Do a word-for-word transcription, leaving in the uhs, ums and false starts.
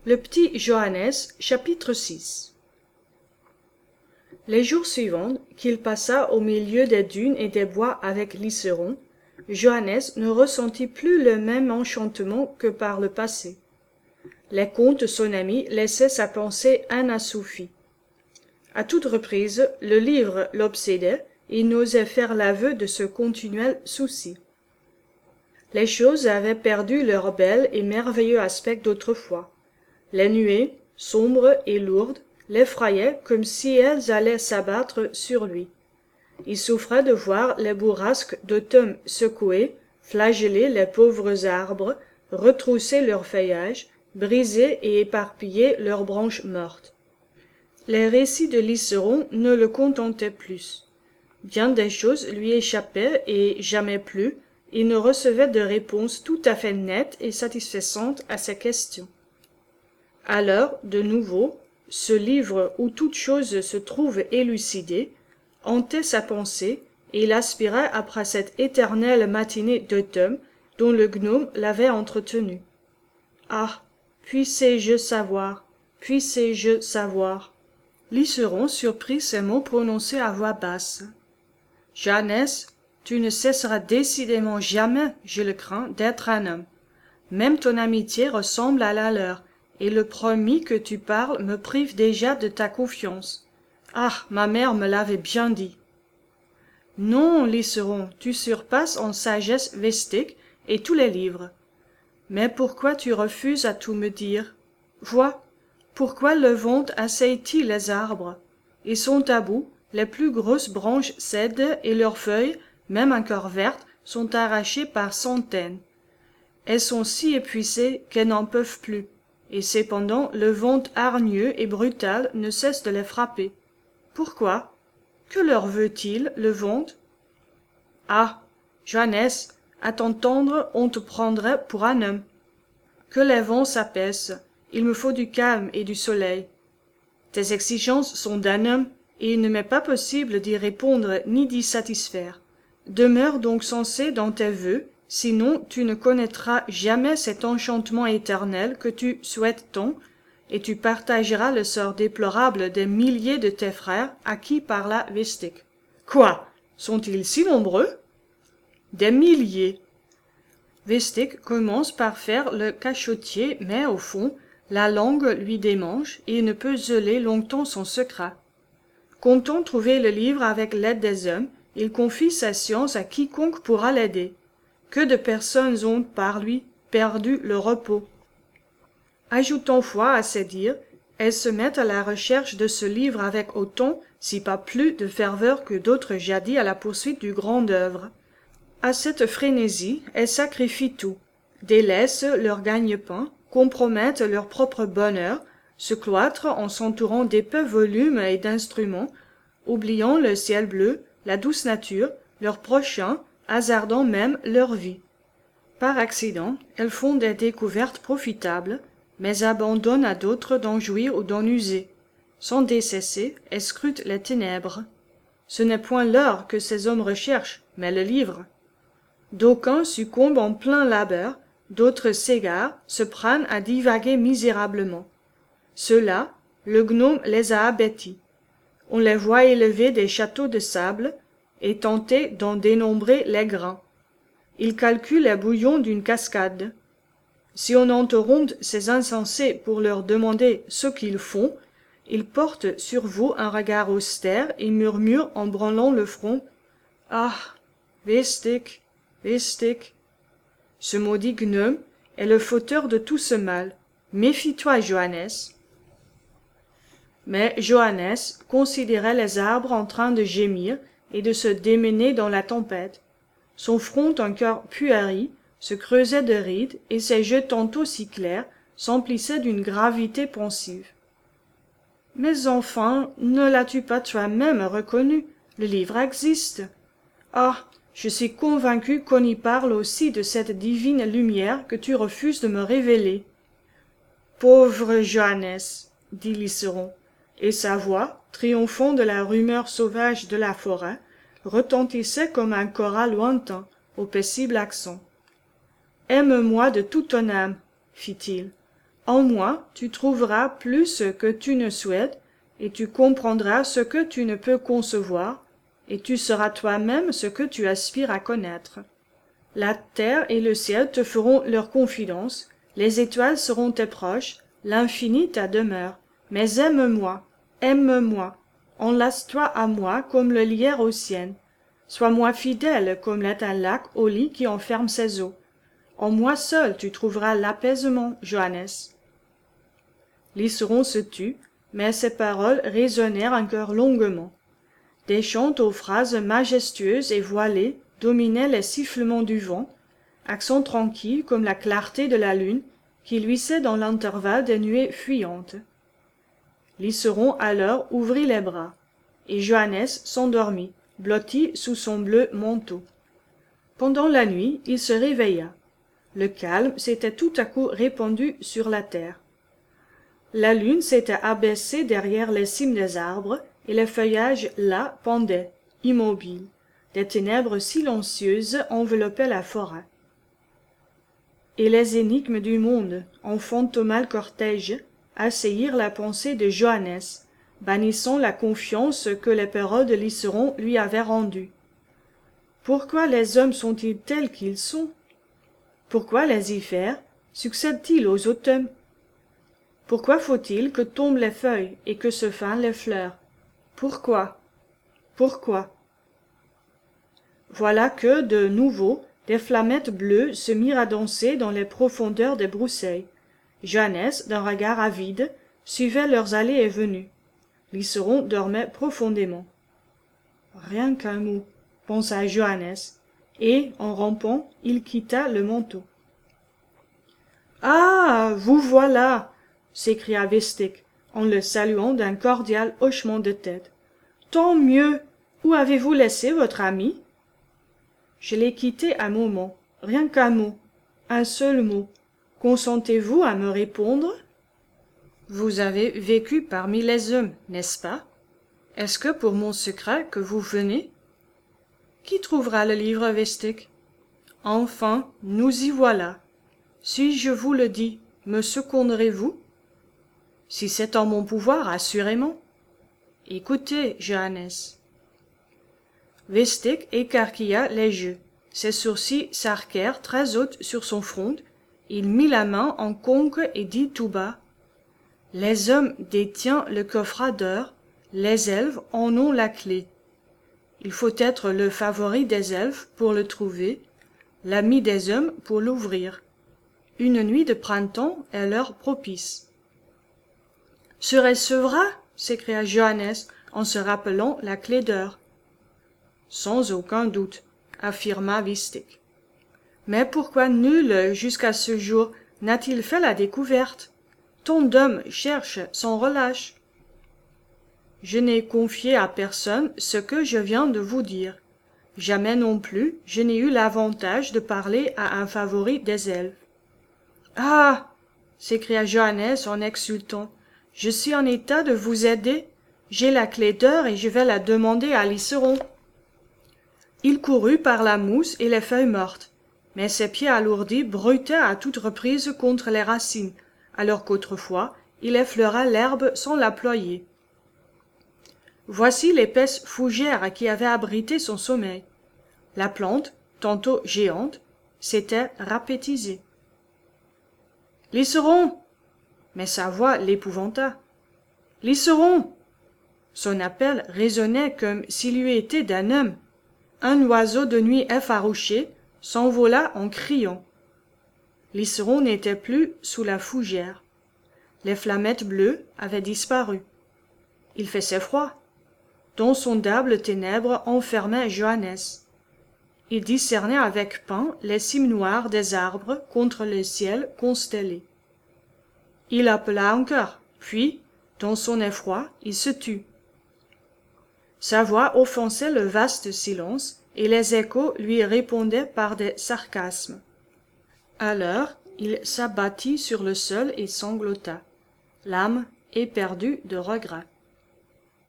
Le petit Johannes, chapitre six. Les jours suivants, qu'il passa au milieu des dunes et des bois avec Liseron, Johannes ne ressentit plus le même enchantement que par le passé. Les contes de son ami laissaient sa pensée inassouvie. À toute reprise, le livre l'obsédait, et il n'osait faire l'aveu de ce continuel souci. Les choses avaient perdu leur bel et merveilleux aspect d'autrefois. Les nuées, sombres et lourdes, l'effrayaient comme si elles allaient s'abattre sur lui. Il souffrait de voir les bourrasques d'automne secouer, flageller les pauvres arbres, retrousser leur feuillage, briser et éparpiller leurs branches mortes. Les récits de Liseron ne le contentaient plus. Bien des choses lui échappaient et jamais plus, il ne recevait de réponse tout à fait nette et satisfaisante à ses questions. Alors, de nouveau, ce livre où toute chose se trouve élucidée, hantait sa pensée, et il aspirait après cette éternelle matinée d'automne dont le gnome l'avait entretenu. Ah, puissé-je savoir, puissé-je savoir. Liseron surprit ces mots prononcés à voix basse. Johannes, tu ne cesseras décidément jamais, je le crains, d'être un homme. Même ton amitié ressemble à la leur, et le premier que tu parles me prive déjà de ta confiance. Ah, ma mère me l'avait bien dit. Non, Liseron, tu surpasses en sagesse Véstic et tous les livres. Mais pourquoi tu refuses à tout me dire? Vois, pourquoi le vent assaillit les arbres? Ils sont à bout, les plus grosses branches cèdent et leurs feuilles, même encore vertes, sont arrachées par centaines. Elles sont si épuisées qu'elles n'en peuvent plus, et cependant le vent hargneux et brutal ne cesse de les frapper. Pourquoi? Que leur veut-il, le vent? Ah, Johannes, à t'entendre, on te prendrait pour un homme. Que les vents s'apaissent, il me faut du calme et du soleil. Tes exigences sont d'un homme, et il ne m'est pas possible d'y répondre ni d'y satisfaire. Demeure donc sensé dans tes vœux, sinon tu ne connaîtras jamais cet enchantement éternel que tu souhaites tant, et tu partageras le sort déplorable des milliers de tes frères à qui parla Véstic. Quoi? Sont-ils si nombreux? Des milliers. Véstic commence par faire le cachotier, mais au fond, la langue lui démange, et il ne peut geler longtemps son secret. Comptant trouver le livre avec l'aide des hommes, il confie sa science à quiconque pourra l'aider. Que de personnes ont, par lui, perdu le repos. Ajoutant foi à ses dires, elles se mettent à la recherche de ce livre avec autant, si pas plus, de ferveur que d'autres jadis à la poursuite du grand œuvre. À cette frénésie, elles sacrifient tout, délaissent leur gagne-pain, compromettent leur propre bonheur, se cloîtrent en s'entourant d'épais volumes et d'instruments, oubliant le ciel bleu, la douce nature, leurs prochains, hasardant même leur vie. Par accident, elles font des découvertes profitables, mais abandonnent à d'autres d'en jouir ou d'en user. Sans décesser, elles scrutent les ténèbres. Ce n'est point l'or que ces hommes recherchent, mais le livre. D'aucuns succombent en plein labeur, d'autres s'égarent, se prennent à divaguer misérablement. Ceux-là, le gnome les a abattis. On les voit élever des châteaux de sable, et tenter d'en dénombrer les grains. Ils calculent les bouillons d'une cascade. Si on interrompt ces insensés pour leur demander ce qu'ils font, ils portent sur vous un regard austère et murmurent en branlant le front « Ah, Véstic, Véstic !» Ce maudit gnome est le fauteur de tout ce mal. Méfie-toi, Johannes. Mais Johannes considérait les arbres en train de gémir et de se démener dans la tempête. Son front encore puéri se creusait de rides et ses yeux tantôt si clairs s'emplissaient d'une gravité pensive. Mais enfin, ne l'as-tu pas toi-même reconnu? Le livre existe. Ah, je suis convaincu qu'on y parle aussi de cette divine lumière que tu refuses de me révéler. Pauvre Johannes, dit Liseron, et sa voix, triomphant de la rumeur sauvage de la forêt, retentissait comme un choral lointain, au paisible accent. Aime-moi de toute ton âme, fit-il. En moi, tu trouveras plus ce que tu ne souhaites, et tu comprendras ce que tu ne peux concevoir, et tu seras toi-même ce que tu aspires à connaître. La terre et le ciel te feront leur confidence, les étoiles seront tes proches, l'infini ta demeure. Mais aime-moi, aime-moi, enlace-toi à moi comme le lierre au ciel. Sois-moi fidèle comme l'est un lac au lit qui enferme ses eaux. En moi seul tu trouveras l'apaisement, Johannes. Liseron se tut, mais ses paroles résonnèrent encore longuement. Des chants aux phrases majestueuses et voilées dominaient les sifflements du vent, accent tranquille comme la clarté de la lune qui luisait dans l'intervalle des nuées fuyantes. Liseron alors ouvrit les bras, et Johannes s'endormit, blotti sous son bleu manteau. Pendant la nuit, il se réveilla. Le calme s'était tout à coup répandu sur la terre. La lune s'était abaissée derrière les cimes des arbres, et les feuillages là pendaient, immobiles. Des ténèbres silencieuses enveloppaient la forêt. Et les énigmes du monde, en fantomal cortège, assaillirent la pensée de Johannes, bannissant la confiance que les paroles de Liseron lui avaient rendue. Pourquoi les hommes sont-ils tels qu'ils sont? Pourquoi les hivers succèdent-ils aux automnes? Pourquoi faut-il que tombent les feuilles et que se fanent les fleurs? Pourquoi? Pourquoi? Voilà que, de nouveau, des flammettes bleues se mirent à danser dans les profondeurs des broussailles. Johannes, d'un regard avide, suivait leurs allées et venues. Liseron dormait profondément. Rien qu'un mot, pensa Johannes, et, en rampant, il quitta le manteau. « Ah, vous voilà !» s'écria Vestec, en le saluant d'un cordial hochement de tête. « Tant mieux! Où avez-vous laissé votre ami ?»« Je l'ai quitté un moment, rien qu'un mot, un seul mot. Consentez-vous à me répondre ?»« Vous avez vécu parmi les hommes, n'est-ce pas? Est-ce que pour mon secret que vous venez ?»« Qui trouvera le livre, Vestec ? Enfin, nous y voilà. Si je vous le dis, me seconderez-vous ? Si c'est en mon pouvoir, assurément. Écoutez, Johannes. » Vestec écarquilla les yeux. Ses sourcils s'arquèrent très hautes sur son front. Il mit la main en conque et dit tout bas: « Les hommes détiennent le coffret d'or, les elfes en ont la clé. Il faut être le favori des elfes pour le trouver, l'ami des hommes pour l'ouvrir. Une nuit de printemps est l'heure propice. »« Serait-ce vrai ?» s'écria Johannes en se rappelant la clé d'or. « Sans aucun doute, » affirma Vestec. « Mais pourquoi nul jusqu'à ce jour n'a-t-il fait la découverte? Tant d'hommes cherchent sans relâche. »« Je n'ai confié à personne ce que je viens de vous dire. Jamais non plus je n'ai eu l'avantage de parler à un favori des elfes. »« Ah !» s'écria Johannes en exultant. « Je suis en état de vous aider. J'ai la clé d'or et je vais la demander à Liseron. » Il courut par la mousse et les feuilles mortes, mais ses pieds alourdis brutaient à toute reprise contre les racines, alors qu'autrefois il effleura l'herbe sans la ployer. Voici l'épaisse fougère qui avait abrité son sommeil. La plante, tantôt géante, s'était rapétisée. « Liseron !» Mais sa voix l'épouvanta. « Liseron !» Son appel résonnait comme s'il eût été d'un homme. Un oiseau de nuit effarouché s'envola en criant. Liseron n'était plus sous la fougère. Les flammettes bleues avaient disparu. Il faisait froid. D'insondables ténèbres enfermaient Johannes. Il discernait avec peine les cimes noires des arbres contre le ciel constellé. Il appela encore, puis, dans son effroi, il se tut. Sa voix offensait le vaste silence, et les échos lui répondaient par des sarcasmes. Alors, il s'abattit sur le sol et sanglota, l'âme éperdue de regret.